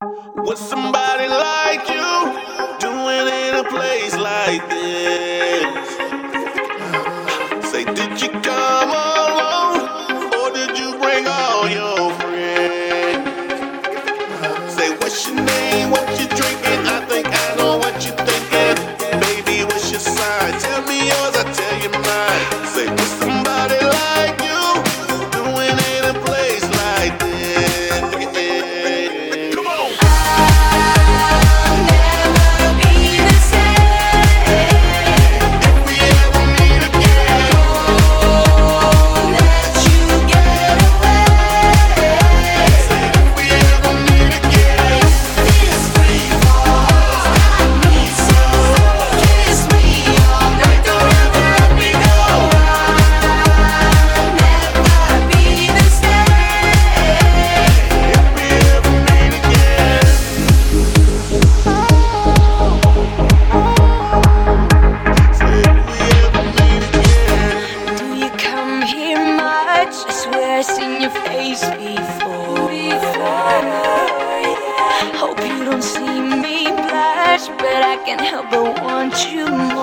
With somebody like you doing in a place like this? Say, did you come alone or did you bring all your friends? Say, what's your name, what you drinking? I think I know what you're thinking. Baby, what's your sign? Tell me yours, I tell you mine. Say, with somebody like you doing in a place like this? Come on! I swear I've seen your face before. Hope you don't see me blush, but I can't help but want you more.